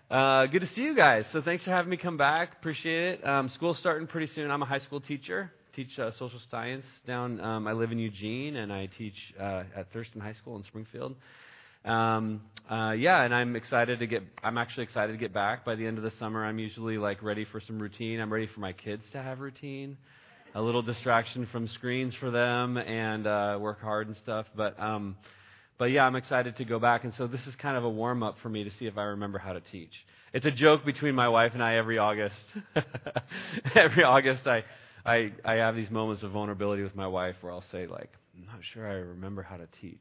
Good to see you guys. So thanks for having me come back. Appreciate it. School's starting pretty soon. I'm a high school teacher. Teach social science down. I live in Eugene, and I teach at Thurston High School in Springfield. And I'm actually excited to get back. By the end of the summer, I'm usually ready for some routine. I'm ready for my kids to have routine, a little distraction from screens for them, and work hard and stuff. But I'm excited to go back. And so this is kind of a warm up for me to see if I remember how to teach. It's a joke between my wife and I every August. Every August, I have these moments of vulnerability with my wife where I'll say, I'm not sure I remember how to teach.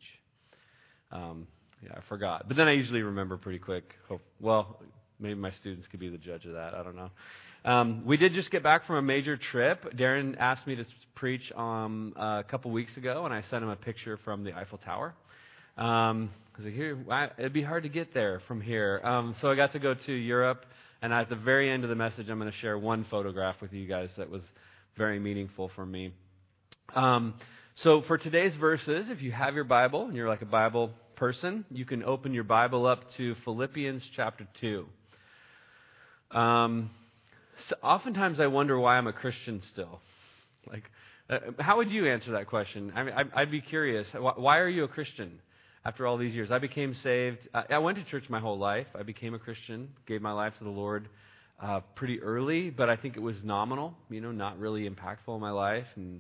I forgot. But then I usually remember pretty quick. Well, maybe my students could be the judge of that. I don't know. We did just get back from a major trip. Darren asked me to preach a couple weeks ago, and I sent him a picture from the Eiffel Tower. It'd be hard to get there from here. So I got to go to Europe, and at the very end of the message, I'm going to share one photograph with you guys that was very meaningful for me. So for today's verses, if you have your Bible and you're like a Bible person, you can open your Bible up to Philippians chapter 2. So oftentimes I wonder why I'm a Christian still. How would you answer that question? I'd be curious. Why are you a Christian after all these years? I became saved. I went to church my whole life. I became a Christian, gave my life to the Lord pretty early, but I think it was nominal, not really impactful in my life, and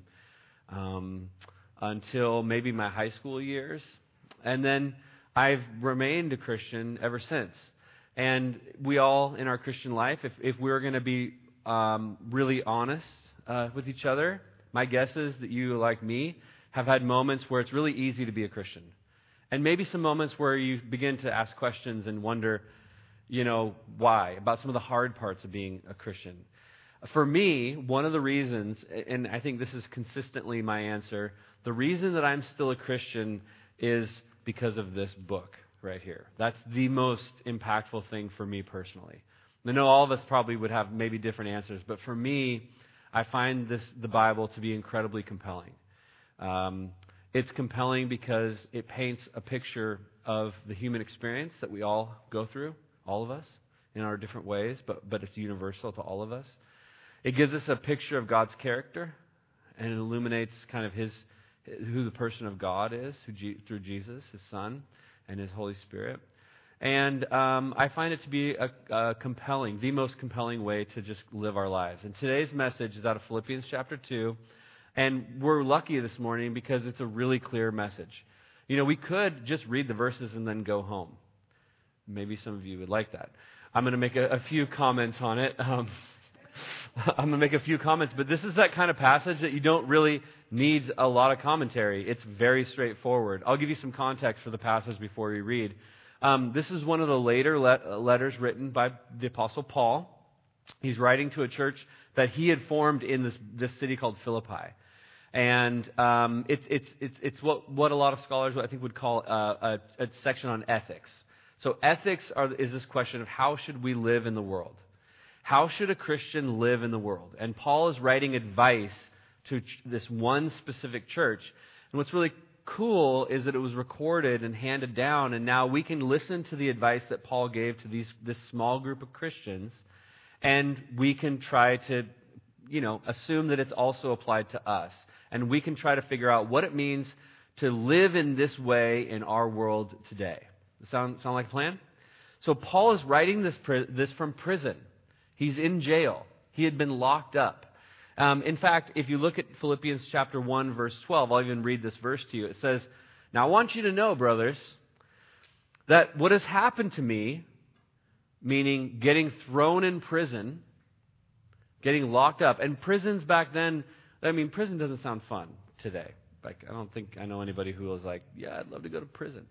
until maybe my high school years. And then I've remained a Christian ever since. And we all, in our Christian life, if we're going to be really honest with each other, my guess is that you, like me, have had moments where it's really easy to be a Christian. And maybe some moments where you begin to ask questions and wonder, why, about some of the hard parts of being a Christian. For me, one of the reasons, and I think this is consistently my answer, the reason that I'm still a Christian is because of this book right here. That's the most impactful thing for me personally. I know all of us probably would have maybe different answers, but for me, I find the Bible to be incredibly compelling. It's compelling because it paints a picture of the human experience that we all go through, all of us, in our different ways, but it's universal to all of us. It gives us a picture of God's character, and it illuminates kind of who the person of God is, through Jesus, His Son, and His Holy Spirit. And I find it to be the most compelling way to just live our lives. And today's message is out of Philippians chapter 2, and we're lucky this morning because it's a really clear message. We could just read the verses and then go home. Maybe some of you would like that. I'm going to make a few comments on it. I'm going to make a few comments, but this is that kind of passage that you don't really need a lot of commentary. It's very straightforward. I'll give you some context for the passage before we read. This is one of the later letters written by the Apostle Paul. He's writing to a church that he had formed in this city called Philippi. And it's what a lot of scholars I think would call a section on ethics. So ethics is this question of how should we live in the world? How should a Christian live in the world? And Paul is writing advice to this one specific church. And what's really cool is that it was recorded and handed down, and now we can listen to the advice that Paul gave to this small group of Christians, and we can try to, assume that it's also applied to us. And we can try to figure out what it means to live in this way in our world today. Sound like a plan? So Paul is writing this from prison. He's in jail. He had been locked up. In fact, if you look at Philippians chapter 1, verse 12, I'll even read this verse to you. It says, "Now I want you to know, brothers, that what has happened to me," meaning getting thrown in prison, getting locked up. And prisons back then, prison doesn't sound fun today. I don't think I know anybody who was like, yeah, I'd love to go to prison.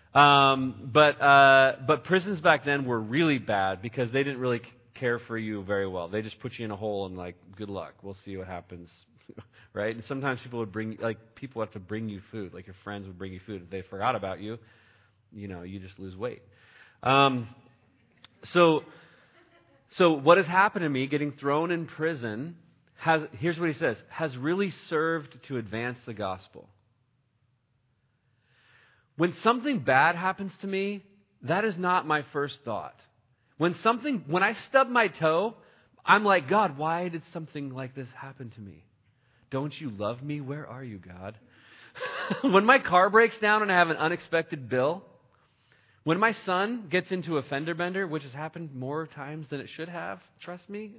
But prisons back then were really bad because they didn't really care for you very well. They just put you in a hole and good luck. We'll see what happens, right? And sometimes people would people have to bring you food. Your friends would bring you food. If they forgot about you, you just lose weight. So what has happened to me, getting thrown in prison, here's what he says, has really served to advance the gospel. When something bad happens to me, that is not my first thought. When I stub my toe, I'm like, God, why did something like this happen to me? Don't you love me? Where are you, God? When my car breaks down and I have an unexpected bill, when my son gets into a fender bender, which has happened more times than it should have, trust me.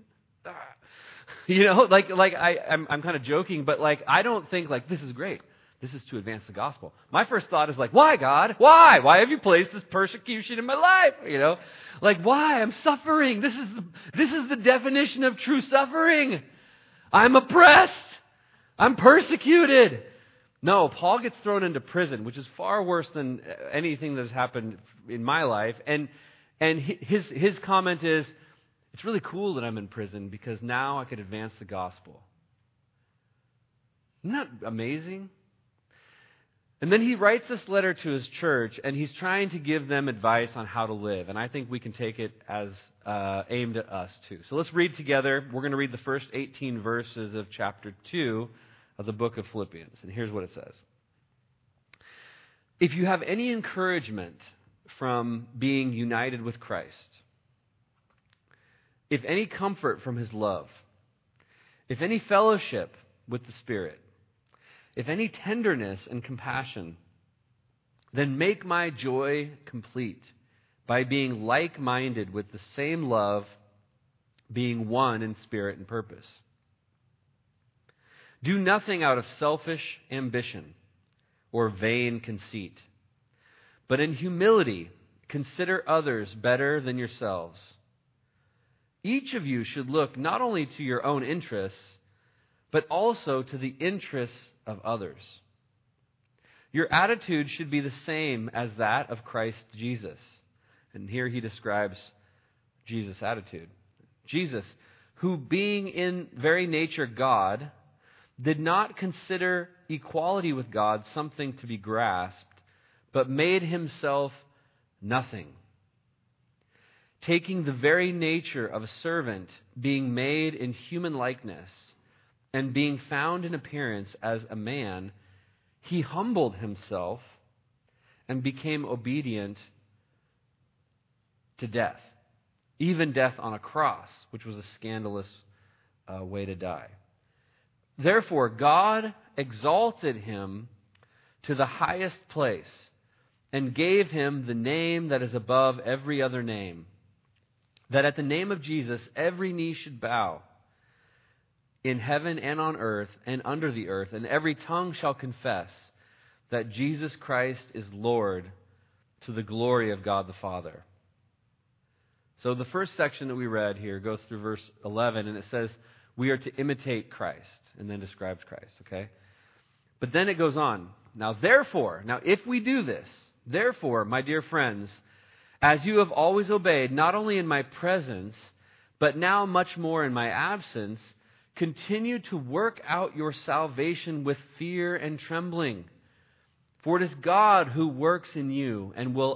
I'm kind of joking, but I don't think this is great. This is to advance the gospel. My first thought is why, God? Why? Why have you placed this persecution in my life? Why? I'm suffering. This is the definition of true suffering. I'm oppressed. I'm persecuted. No, Paul gets thrown into prison, which is far worse than anything that has happened in my life. And his comment is, it's really cool that I'm in prison because now I could advance the gospel. Isn't that amazing? And then he writes this letter to his church, and he's trying to give them advice on how to live. And I think we can take it as aimed at us too. So let's read together. We're going to read the first 18 verses of chapter 2 of the book of Philippians. And here's what it says. If you have any encouragement from being united with Christ, if any comfort from His love, if any fellowship with the Spirit, if any tenderness and compassion, then make my joy complete by being like-minded with the same love, being one in spirit and purpose. Do nothing out of selfish ambition or vain conceit, but in humility consider others better than yourselves. Each of you should look not only to your own interests, but also to the interests of others. Your attitude should be the same as that of Christ Jesus. And here he describes Jesus' attitude. Jesus, who being in very nature God, did not consider equality with God something to be grasped, but made himself nothing, taking the very nature of a servant, being made in human likeness, and being found in appearance as a man, he humbled himself and became obedient to death, even death on a cross, which was a scandalous way to die. Therefore, God exalted him to the highest place and gave him the name that is above every other name, that at the name of Jesus every knee should bow, in heaven and on earth and under the earth, and every tongue shall confess that Jesus Christ is Lord, to the glory of God the Father. So the first section that we read here goes through verse 11, and it says we are to imitate Christ, and then describes Christ, okay? But then it goes on. Now if we do this, therefore, my dear friends, as you have always obeyed, not only in my presence, but now much more in my absence, continue to work out your salvation with fear and trembling. For it is God who works in you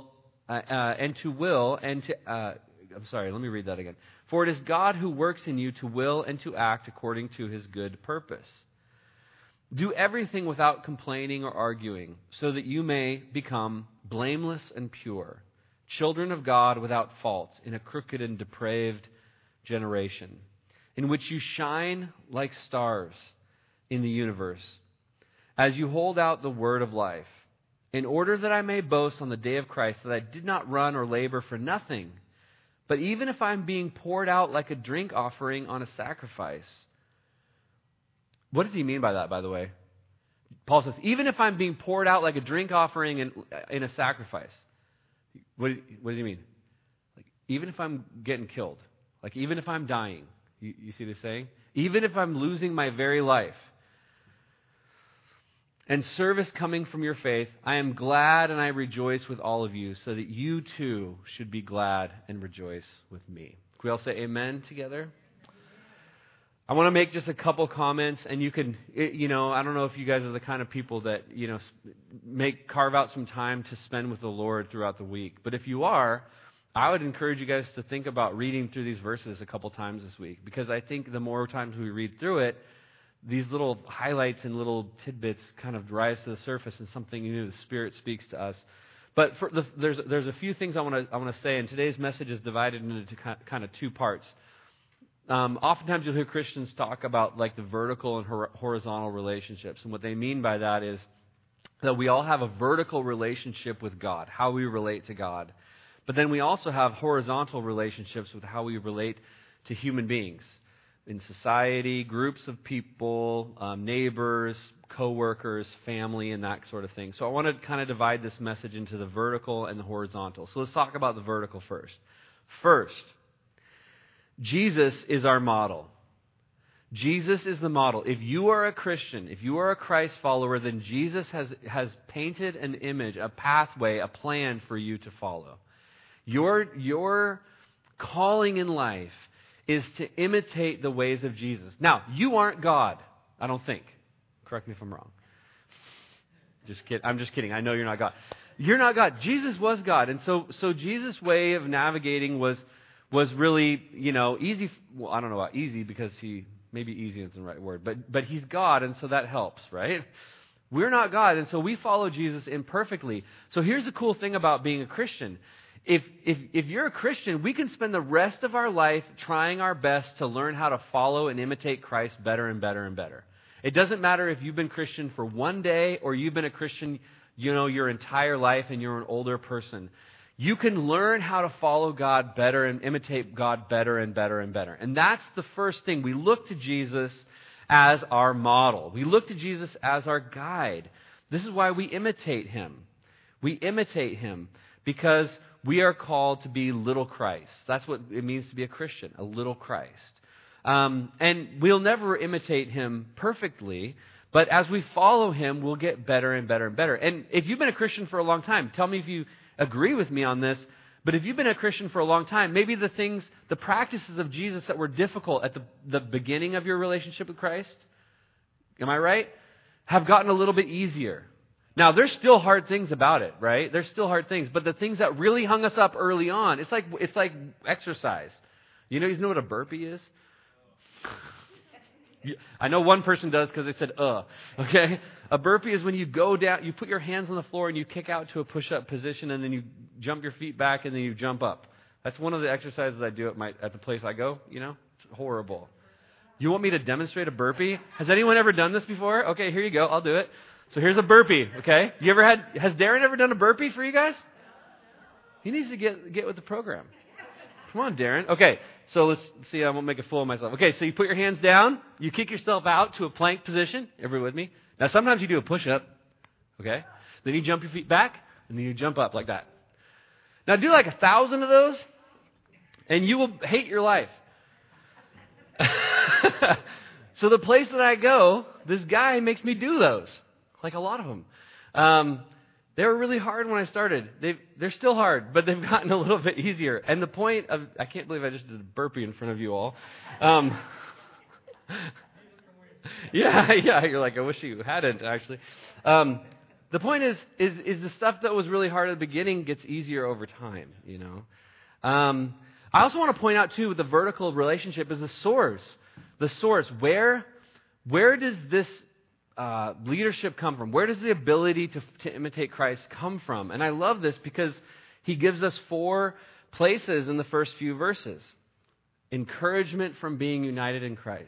For it is God who works in you to will and to act according to His good purpose. Do everything without complaining or arguing, so that you may become blameless and pure, children of God without fault in a crooked and depraved generation, in which you shine like stars in the universe, as you hold out the word of life, in order that I may boast on the day of Christ that I did not run or labor for nothing, but even if I'm being poured out like a drink offering on a sacrifice. What does he mean by that, by the way? Paul says, even if I'm being poured out like a drink offering in a sacrifice. What does he mean? Even if I'm getting killed, even if I'm dying. You see what he's saying? Even if I'm losing my very life and service coming from your faith, I am glad and I rejoice with all of you, so that you too should be glad and rejoice with me. Can we all say amen together? I want to make just a couple comments, and you can, I don't know if you guys are the kind of people that, carve out some time to spend with the Lord throughout the week. But if you are, I would encourage you guys to think about reading through these verses a couple times this week, because I think the more times we read through it, these little highlights and little tidbits kind of rise to the surface, and something new, the Spirit speaks to us. But there's a few things I want to say, and today's message is divided into kind of two parts. Oftentimes you'll hear Christians talk about like the vertical and horizontal relationships, and what they mean by that is that we all have a vertical relationship with God, how we relate to God. But then we also have horizontal relationships with how we relate to human beings in society, groups of people, neighbors, co-workers, family, and that sort of thing. So I want to kind of divide this message into the vertical and the horizontal. So let's talk about the vertical first. First, Jesus is our model. Jesus is the model. If you are a Christian, if you are a Christ follower, then Jesus has painted an image, a pathway, a plan for you to follow. Your calling in life is to imitate the ways of Jesus. Now, you aren't God, I don't think. Correct me if I'm wrong. I'm just kidding. I know you're not God. You're not God. Jesus was God. And so Jesus' way of navigating was really, easy. Well, I don't know about easy because maybe easy isn't the right word, but he's God, and so that helps, right? We're not God, and so we follow Jesus imperfectly. So here's the cool thing about being a Christian. If you're a Christian, we can spend the rest of our life trying our best to learn how to follow and imitate Christ better and better and better. It doesn't matter if you've been Christian for one day or you've been a Christian, your entire life and you're an older person. You can learn how to follow God better and imitate God better and better and better. And that's the first thing. We look to Jesus as our model. We look to Jesus as our guide. This is why we imitate Him. We imitate Him because we are called to be little Christ. That's what it means to be a Christian, a little Christ. And we'll never imitate Him perfectly, but as we follow Him, we'll get better and better and better. And if you've been a Christian for a long time, tell me if you agree with me on this, but if you've been a Christian for a long time, maybe the practices of Jesus that were difficult at the beginning of your relationship with Christ, am I right, have gotten a little bit easier. Now, there's still hard things about it, right? There's still hard things, but the things that really hung us up early on, it's like exercise. You know what a burpee is? I know one person does because they said, okay? A burpee is when you go down, you put your hands on the floor and you kick out to a push-up position and then you jump your feet back and then you jump up. That's one of the exercises I do at the place I go, It's horrible. You want me to demonstrate a burpee? Has anyone ever done this before? Okay, here you go. I'll do it. So here's a burpee, okay? Has Darren ever done a burpee for you guys? He needs to get with the program. Come on, Darren. Okay, so let's see. I won't make a fool of myself. Okay, so you put your hands down. You kick yourself out to a plank position. Everybody with me? Now, sometimes you do a push-up, okay? Then you jump your feet back, and then you jump up like that. Now, do like 1,000 of those, and you will hate your life. So the place that I go, this guy makes me do those, like a lot of them. They were really hard when I started. They're still hard, but they've gotten a little bit easier. And the point of, I can't believe I just did a burpee in front of you all. Yeah, you're like, I wish you hadn't, actually. The point is the stuff that was really hard at the beginning gets easier over time, I also want to point out, too, the vertical relationship is the source. The source. Where does this leadership come from? Where does the ability to imitate Christ come from? And I love this because he gives us 4 places in the first few verses. Encouragement from being united in Christ.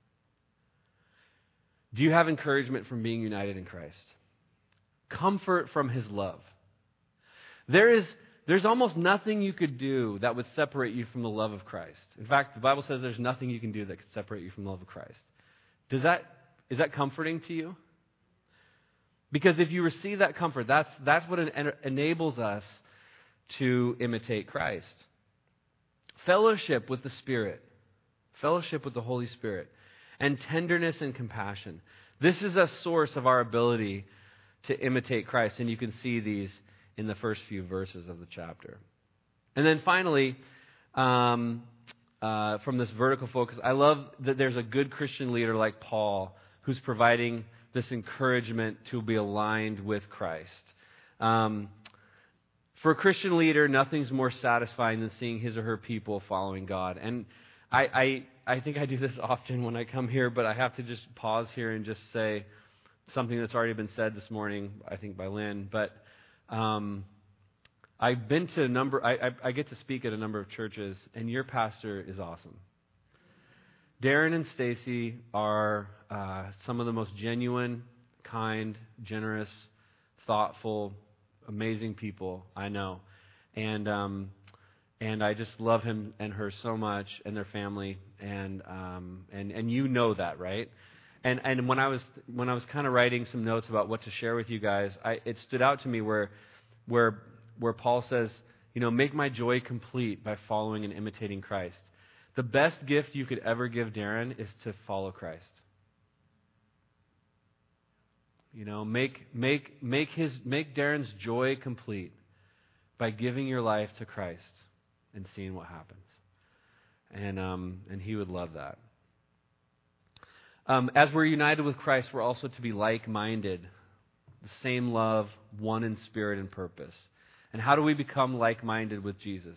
Do you have encouragement from being united in Christ? Comfort from His love. There's almost nothing you could do that would separate you from the love of Christ. In fact, the Bible says there's nothing you can do that could separate you from the love of Christ. Is that comforting to you? Because if you receive that comfort, that's what enables us to imitate Christ. Fellowship with the Spirit. Fellowship with the Holy Spirit. And tenderness and compassion. This is a source of our ability to imitate Christ. And you can see these in the first few verses of the chapter. And then finally, from this vertical focus, I love that there's a good Christian leader like Paul who's providing this encouragement to be aligned with Christ. For a Christian leader, nothing's more satisfying than seeing his or her people following God. And I think I do this often when I come here, but I have to just pause here and just say something that's already been said this morning, I think by Lynn. But I've been to a number, I get to speak at a number of churches, and your pastor is awesome. Darren and Stacy are some of the most genuine, kind, generous, thoughtful, amazing people I know. And I just love him and her so much, and their family, and you know that, right? And when I was kind of writing some notes about what to share with you guys, it stood out to me where Paul says, make my joy complete by following and imitating Christ. The best gift you could ever give Darren is to follow Christ. Make Darren's joy complete by giving your life to Christ and seeing what happens. And he would love that. As we're united with Christ, we're also to be like-minded, the same love, one in spirit and purpose. And how do we become like-minded with Jesus?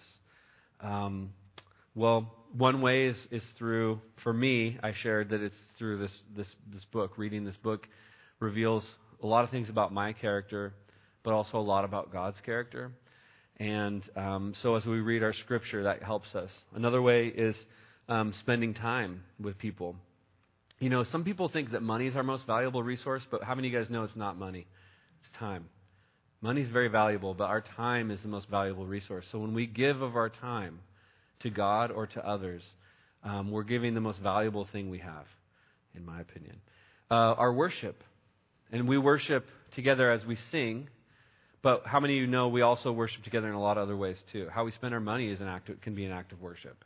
Well, one way is through, for me, I shared that it's through this book. Reading this book reveals a lot of things about my character, but also a lot about God's character. And so as we read our scripture, that helps us. Another way is spending time with people. Some people think that money is our most valuable resource, but how many of you guys know it's not money? It's time. Money is very valuable, but our time is the most valuable resource. So when we give of our time to God or to others, we're giving the most valuable thing we have, in my opinion. Our worship. And we worship together as we sing, but how many of you know we also worship together in a lot of other ways too? How we spend our money can be an act of worship.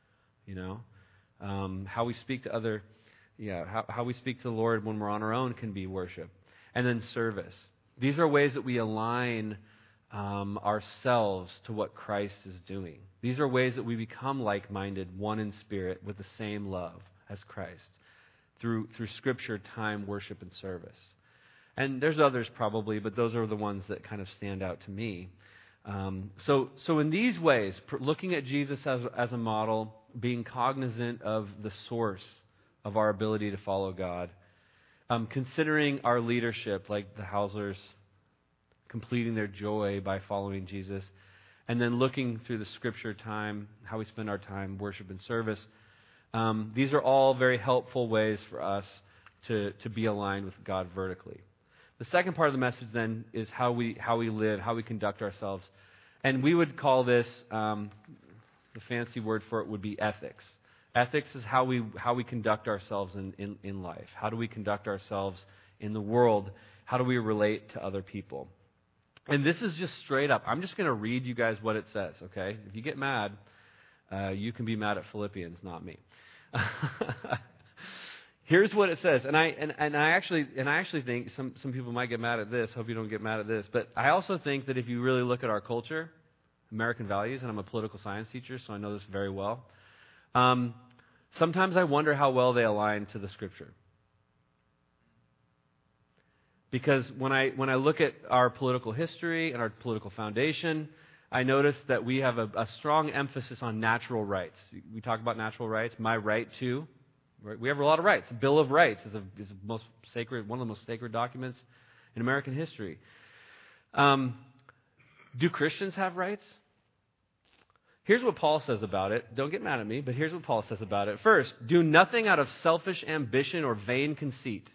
How we speak to other... how we speak to the Lord when we're on our own can be worship. And then service. These are ways that we align ourselves to what Christ is doing. These are ways that we become like-minded, one in spirit, with the same love as Christ, through Scripture, time, worship, and service. And there's others probably, but those are the ones that kind of stand out to me. So in these ways, looking at Jesus as a model, being cognizant of the source of our ability to follow God, considering our leadership, like the Hauslers, completing their joy by following Jesus, and then looking through the Scripture time, how we spend our time, worship and service. These are all very helpful ways for us to be aligned with God vertically. The second part of the message then is how we live, how we conduct ourselves. And we would call this, the fancy word for it would be ethics. Ethics is how we conduct ourselves in life. How do we conduct ourselves in the world? How do we relate to other people? And this is just straight up. I'm just going to read you guys what it says, okay? If you get mad, you can be mad at Philippians, not me. Here's what it says, and I actually think some people might get mad at this. Hope you don't get mad at this, but I also think that if you really look at our culture, American values, and I'm a political science teacher, so I know this very well. Sometimes I wonder how well they align to the Scripture, because when I look at our political history and our political foundation, I notice that we have a strong emphasis on natural rights. We talk about natural rights. My right to. We have a lot of rights. The Bill of Rights is one of the most sacred documents in American history. Do Christians have rights? Here's what Paul says about it. Don't get mad at me, but here's what Paul says about it. First, do nothing out of selfish ambition or vain conceit.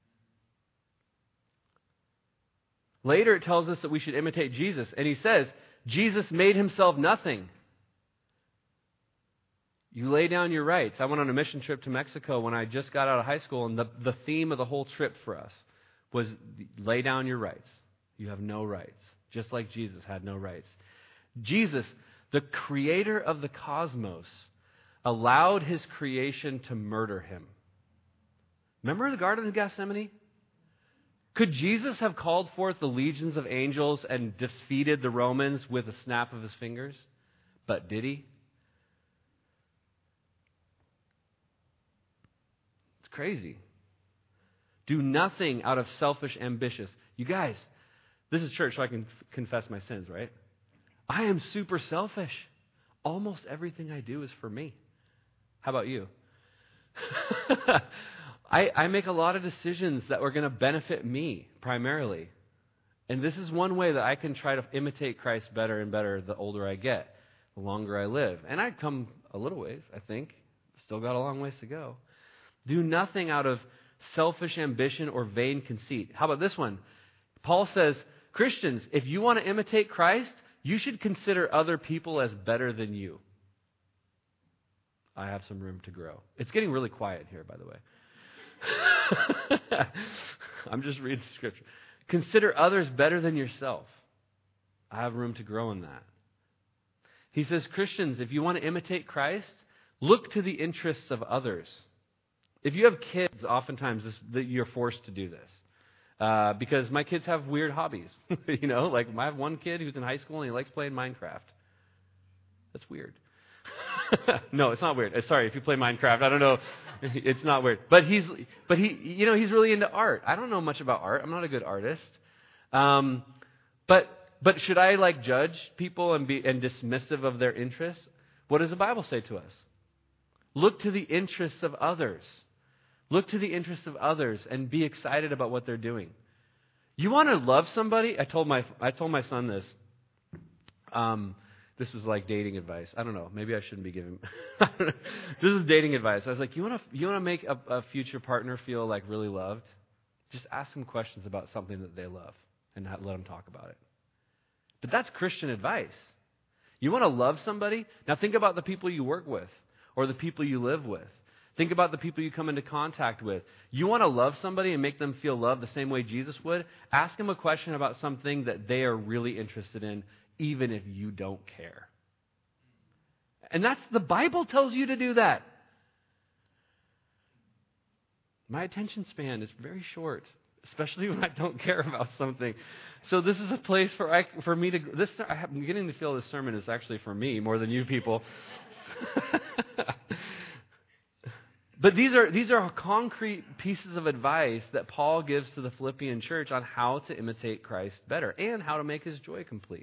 Later it tells us that we should imitate Jesus, and he says, Jesus made himself nothing. You lay down your rights. I went on a mission trip to Mexico when I just got out of high school, and the theme of the whole trip for us was lay down your rights. You have no rights, just like Jesus had no rights. Jesus, the creator of the cosmos, allowed his creation to murder him. Remember the Garden of Gethsemane? Could Jesus have called forth the legions of angels and defeated the Romans with a snap of his fingers? But did he? Crazy. Do nothing out of selfish ambition. You guys, this is church, so I can confess my sins, right? I am super selfish. Almost everything I do is for me. How about you? I make a lot of decisions that are going to benefit me primarily. And this is one way that I can try to imitate Christ better and better the older I get, the longer I live. And I've come a little ways, I think. Still got a long ways to go. Do nothing out of selfish ambition or vain conceit. How about this one? Paul says, Christians, if you want to imitate Christ, you should consider other people as better than you. I have some room to grow. It's getting really quiet here, by the way. I'm just reading scripture. Consider others better than yourself. I have room to grow in that. He says, Christians, if you want to imitate Christ, look to the interests of others. If you have kids, oftentimes you're forced to do this. Because my kids have weird hobbies. Like I have one kid who's in high school and he likes playing Minecraft. That's weird. No, it's not weird. Sorry, if you play Minecraft, I don't know. It's not weird. But he's really into art. I don't know much about art. I'm not a good artist. But should I judge people and be dismissive of their interests? What does the Bible say to us? Look to the interests of others. Look to the interests of others and be excited about what they're doing. You want to love somebody? I told my son this. This was like dating advice. I don't know. Maybe I shouldn't be giving. This is dating advice. I was like, you want to make a future partner feel like really loved? Just ask them questions about something that they love and not let them talk about it. But that's Christian advice. You want to love somebody? Now think about the people you work with or the people you live with. Think about the people you come into contact with. You want to love somebody and make them feel loved the same way Jesus would? Ask them a question about something that they are really interested in, even if you don't care. And the Bible tells you to do that. My attention span is very short, especially when I don't care about something. So this is a place for me to. I'm beginning to feel this sermon is actually for me more than you people. But these are concrete pieces of advice that Paul gives to the Philippian church on how to imitate Christ better and how to make his joy complete.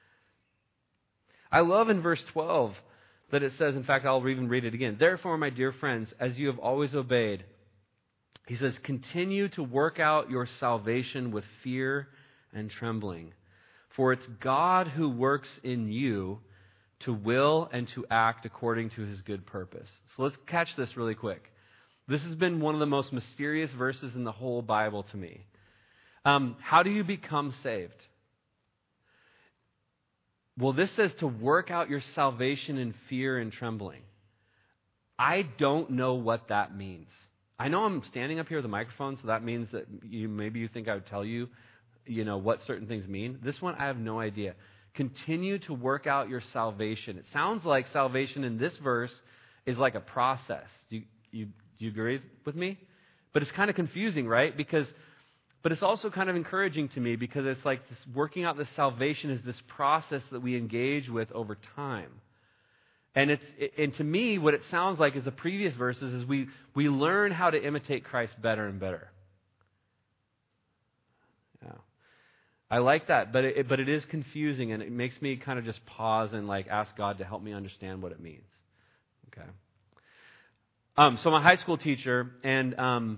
I love in verse 12 that it says, in fact, I'll even read it again. Therefore, my dear friends, as you have always obeyed, he says, continue to work out your salvation with fear and trembling. For it's God who works in you to will and to act according to his good purpose. So let's catch this really quick. This has been one of the most mysterious verses in the whole Bible to me. How do you become saved? Well, this says to work out your salvation in fear and trembling. I don't know what that means. I know I'm standing up here with a microphone, so that means that maybe you think I would tell you, what certain things mean. This one, I have no idea. Continue to work out your salvation. It sounds like salvation in this verse is like a process. Do you agree with me? But it's kind of confusing, right? But it's also kind of encouraging to me because it's like this working out this salvation is this process that we engage with over time. And to me, what it sounds like is the previous verses is we learn how to imitate Christ better and better. Yeah. I like that, but it is confusing, and it makes me kind of just pause and ask God to help me understand what it means. Okay. So I'm a high school teacher, and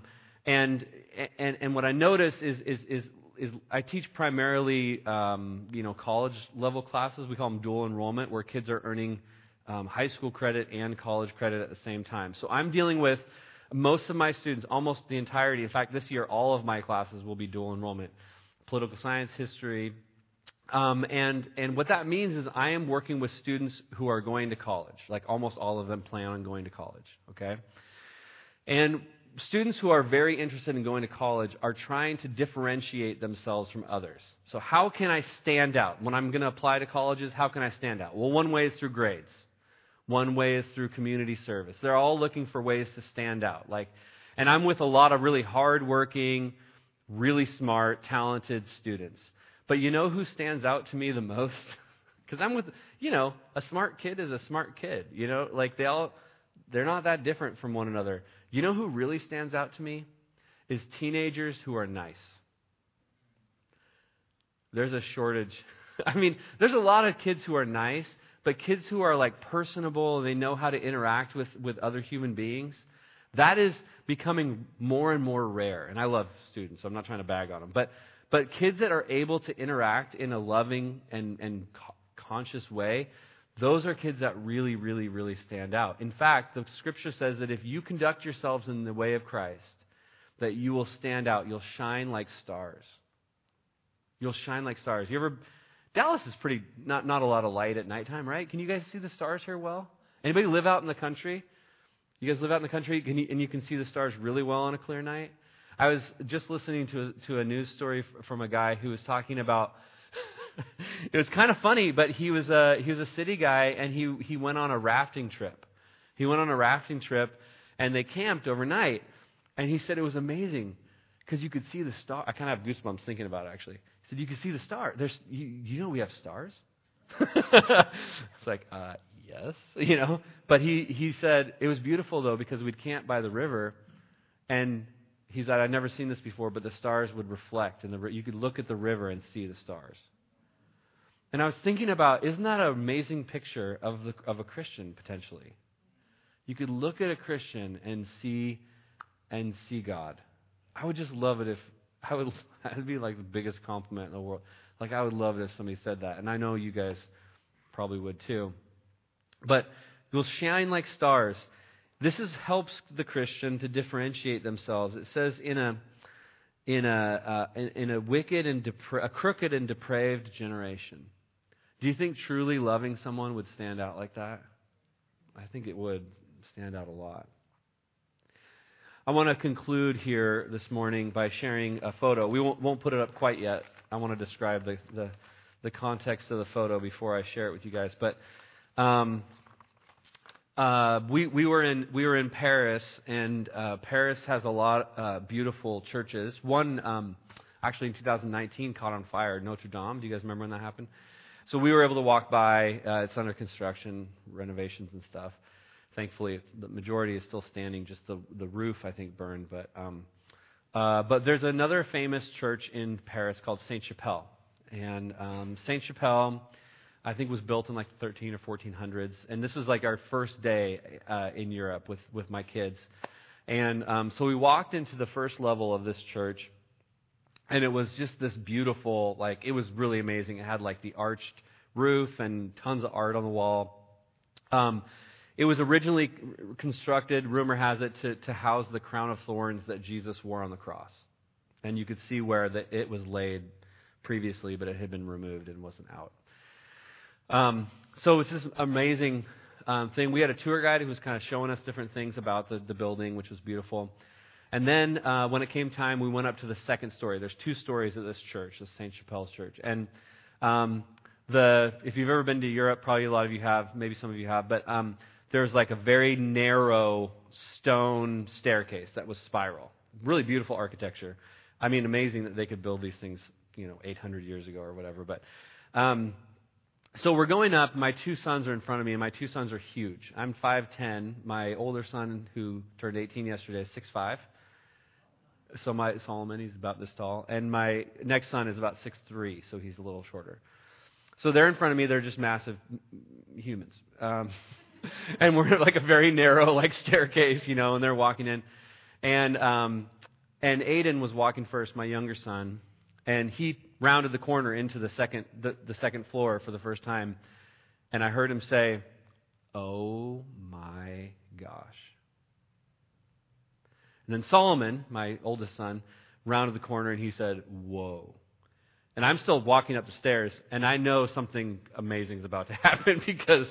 what I notice is I teach primarily college level classes. We call them dual enrollment, where kids are earning high school credit and college credit at the same time. So I'm dealing with most of my students, almost the entirety. In fact, this year all of my classes will be dual enrollment. Political science, history, and what that means is I am working with students who are going to college. Like almost all of them plan on going to college, okay? And students who are very interested in going to college are trying to differentiate themselves from others. So how can I stand out? When I'm going to apply to colleges, how can I stand out? Well, one way is through grades. One way is through community service. They're all looking for ways to stand out. And I'm with a lot of really hardworking, really smart, talented students. But you know who stands out to me the most? Because I'm with, a smart kid is a smart kid. They're not that different from one another. You know who really stands out to me? Is teenagers who are nice. There's a shortage. There's a lot of kids who are nice, but kids who are personable and they know how to interact with other human beings, that is becoming more and more rare. And I love students, so I'm not trying to bag on them. But But kids that are able to interact in a loving and conscious way, those are kids that really, really, really stand out. In fact, the Scripture says that if you conduct yourselves in the way of Christ, that you will stand out. You'll shine like stars. You'll shine like stars. Dallas is pretty, not a lot of light at nighttime, right? Can you guys see the stars here well? Anybody live out in the country? You guys live out in the country and you can see the stars really well on a clear night? I was just listening to a news story from a guy who was talking about, it was kind of funny, but he was a city guy, and he went on a rafting trip. He went on a rafting trip, and they camped overnight, and he said it was amazing because you could see the star. I kind of have goosebumps thinking about it, actually. He said you could see the star. You know we have stars? It's like, yes, But he said it was beautiful, though, because we'd camp by the river, and he said, I'd never seen this before, but the stars would reflect, and you could look at the river and see the stars. And I was thinking about, isn't that an amazing picture of a Christian, potentially? You could look at a Christian and see God. I would just love it that'd be like the biggest compliment in the world. Like, I would love it if somebody said that. And I know you guys probably would too. But you'll shine like stars. This helps the Christian to differentiate themselves. It says in a wicked and a crooked and depraved generation. Do you think truly loving someone would stand out like that? I think it would stand out a lot. I want to conclude here this morning by sharing a photo. We won't put it up quite yet. I want to describe the context of the photo before I share it with you guys. But we were in Paris, and Paris has a lot of beautiful churches. One actually in 2019 caught on fire, Notre Dame. Do you guys remember when that happened? So we were able to walk by. It's under construction, renovations and stuff. Thankfully, the majority is still standing. Just the roof, I think, burned. But there's another famous church in Paris called Sainte-Chapelle. And Sainte-Chapelle, I think, was built in like the 13 or 1400s. And this was like our first day in Europe with my kids. And so we walked into the first level of this church. And it was just this beautiful, it was really amazing. It had like the arched roof and tons of art on the wall. It was originally constructed, rumor has it, to house the crown of thorns that Jesus wore on the cross. And you could see where it was laid previously, but it had been removed and wasn't out. So it's this amazing thing. We had a tour guide who was kind of showing us different things about the building, which was beautiful. And then when it came time, we went up to the second story. There's 2 stories of this church, the Sainte-Chapelle church. And if you've ever been to Europe, probably a lot of you have, maybe some of you have, but there's like a very narrow stone staircase that was spiral. Really beautiful architecture. I mean, amazing that they could build these things, 800 years ago or whatever. But so we're going up. My 2 sons are in front of me, and my 2 sons are huge. I'm 5'10". My older son, who turned 18 yesterday, is 6'5". So my Solomon, he's about this tall. And my next son is about 6'3", so he's a little shorter. So they're in front of me. They're just massive humans. And we're at like a very narrow staircase, and they're walking in. And Aiden was walking first, my younger son, and he rounded the corner into the second floor for the first time. And I heard him say, "Oh my gosh." And then Solomon, my oldest son, rounded the corner and he said, "Whoa." And I'm still walking up the stairs, and I know something amazing is about to happen because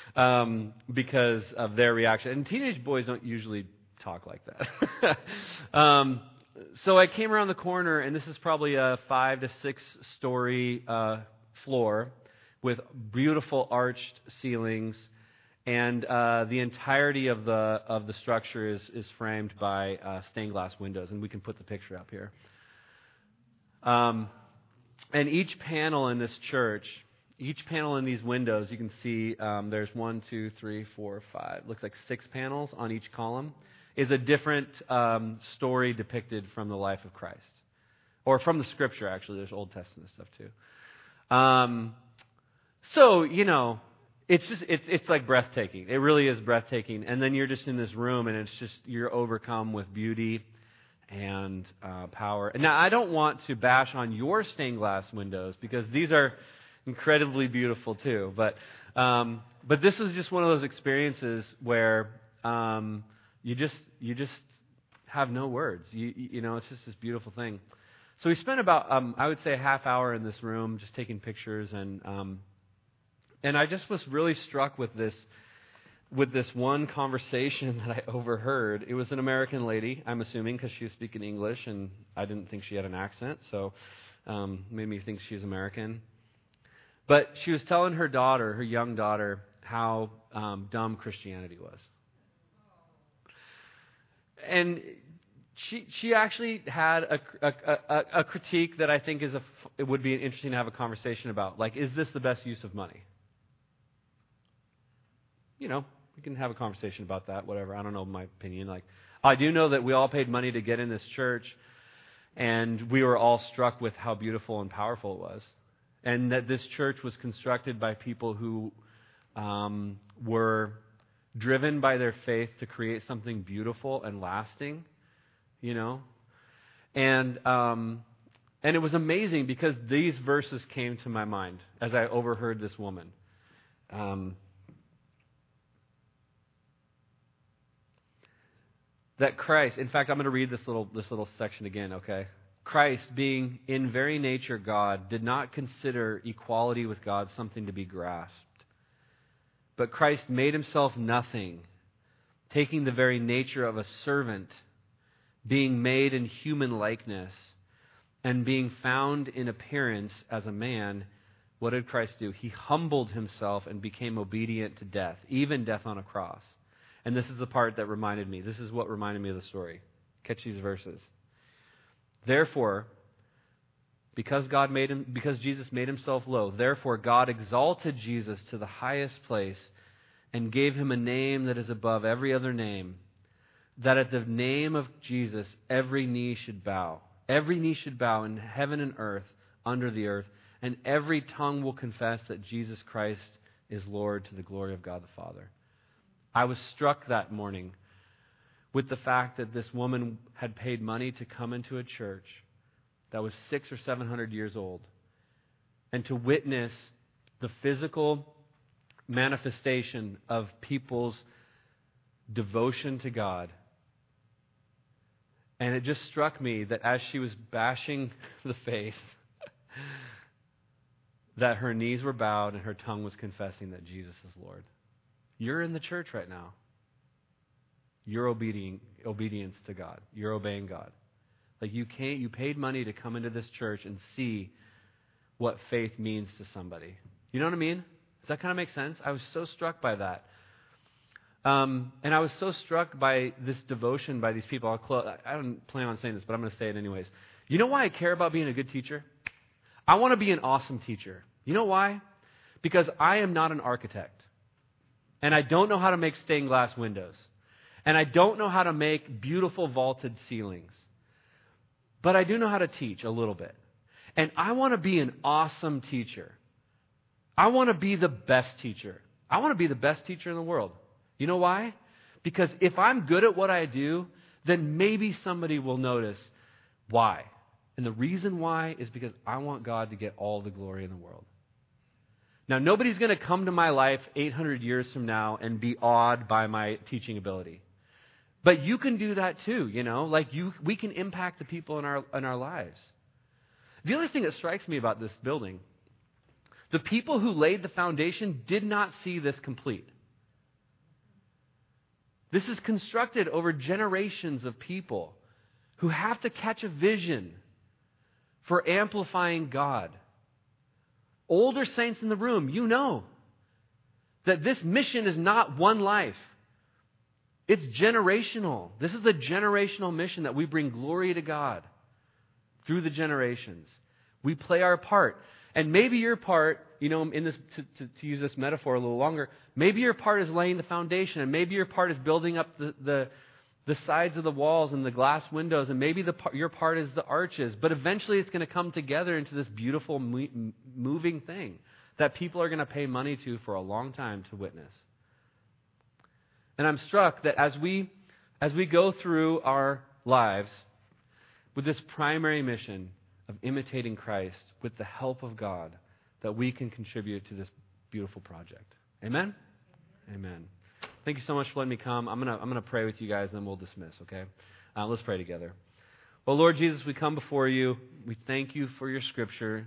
of their reaction. And teenage boys don't usually talk like that. So I came around the corner, and this is probably a 5 to 6 story floor with beautiful arched ceilings, and the entirety of the structure is framed by stained glass windows, and we can put the picture up here. And each panel in this church, each panel in these windows, you can see there's 1, 2, 3, 4, 5. Looks like 6 panels on each column. Is a different story depicted from the life of Christ, or from the Scripture. Actually, there's Old Testament stuff too. So it's like breathtaking. It really is breathtaking. And then you're just in this room, and it's just you're overcome with beauty and power. Now, I don't want to bash on your stained glass windows because these are incredibly beautiful too. But this is just one of those experiences where you just have no words. You know, it's just this beautiful thing. So we spent about I would say a half hour in this room just taking pictures, and I just was really struck with this one conversation that I overheard. It was an American lady, I'm assuming, because she was speaking English, and I didn't think she had an accent, so made me think she was American. But she was telling her daughter, her young daughter, how dumb Christianity was. And she actually had a critique that I think it would be interesting to have a conversation about. Like, is this the best use of money? You know, we can have a conversation about that, whatever. I don't know my opinion. Like, I do know that we all paid money to get in this church, and we were all struck with how beautiful and powerful it was. And that this church was constructed by people who were driven by their faith to create something beautiful and lasting, you know. And it was amazing because these verses came to my mind as I overheard this woman. That Christ, in fact, I'm going to read this little section again, okay? Christ, being in very nature God, did not consider equality with God something to be grasped. But Christ made himself nothing, taking the very nature of a servant, being made in human likeness, and being found in appearance as a man. What did Christ do? He humbled himself and became obedient to death, even death on a cross. And this is the part that reminded me. This is what reminded me of the story. Catch these verses. Therefore, because Jesus made himself low, therefore God exalted Jesus to the highest place and gave him a name that is above every other name, that at the name of Jesus every knee should bow. Every knee should bow in heaven and earth, under the earth, and every tongue will confess that Jesus Christ is Lord, to the glory of God the Father. I was struck that morning with the fact that this woman had paid money to come into a church that was 600 or 700 years old and to witness the physical manifestation of people's devotion to God. And it just struck me that as she was bashing the faith, that her knees were bowed and her tongue was confessing that Jesus is Lord. You're in the church right now. You're obedience to God. You're obeying God. Like you paid money to come into this church and see what faith means to somebody. You know what I mean? Does that kind of make sense? I was so struck by that. And I was so struck by this devotion by these people. I don't plan on saying this, but I'm going to say it anyways. You know why I care about being a good teacher? I want to be an awesome teacher. You know why? Because I am not an architect. And I don't know how to make stained glass windows. And I don't know how to make beautiful vaulted ceilings. But I do know how to teach a little bit. And I want to be an awesome teacher. I want to be the best teacher. I want to be the best teacher in the world. You know why? Because if I'm good at what I do, then maybe somebody will notice why. And the reason why is because I want God to get all the glory in the world. Now, nobody's going to come to my life 800 years from now and be awed by my teaching ability. But you can do that too, you know. Like we can impact the people in our lives. The other thing that strikes me about this building, the people who laid the foundation did not see this complete. This is constructed over generations of people who have to catch a vision for amplifying God. Older saints in the room, you know that this mission is not one life. It's generational. This is a generational mission that we bring glory to God through the generations. We play our part. And maybe your part, you know, in this to use this metaphor a little longer, maybe your part is laying the foundation, and maybe your part is building up the sides of the walls and the glass windows, and maybe your part is the arches. But eventually it's going to come together into this beautiful, moving thing that people are going to pay money to for a long time to witness. And I'm struck that as we go through our lives, with this primary mission of imitating Christ with the help of God, that we can contribute to this beautiful project. Amen? Amen. Thank you so much for letting me come. I'm gonna pray with you guys, and then we'll dismiss, okay? Let's pray together. Well, Lord Jesus, we come before you. We thank you for your Scripture,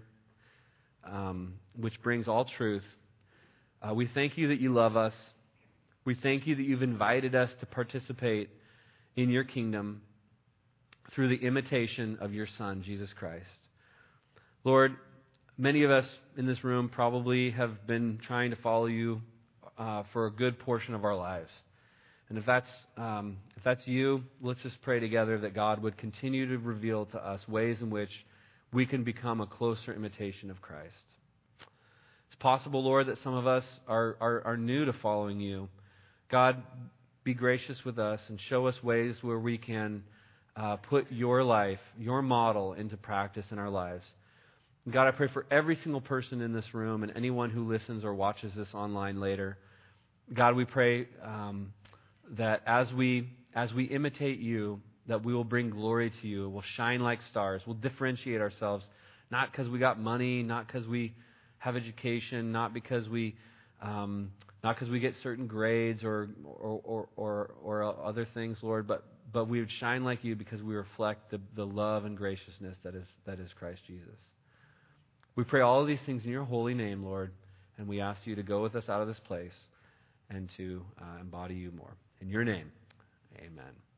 which brings all truth. We thank you that you love us. We thank you that you've invited us to participate in your kingdom through the imitation of your Son, Jesus Christ. Lord, many of us in this room probably have been trying to follow you for a good portion of our lives. And if that's you, let's just pray together that God would continue to reveal to us ways in which we can become a closer imitation of Christ. It's possible, Lord, that some of us are new to following you. God, be gracious with us and show us ways where we can put your life, your model into practice in our lives. And God, I pray for every single person in this room and anyone who listens or watches this online later. God, we pray that as we imitate you, that we will bring glory to you. We'll shine like stars. We'll differentiate ourselves, not because we got money, not because we have education, not because we get certain grades or other things, Lord, but we would shine like you because we reflect the love and graciousness that is Christ Jesus. We pray all of these things in your holy name, Lord, and we ask you to go with us out of this place and to embody you more. In your name, amen.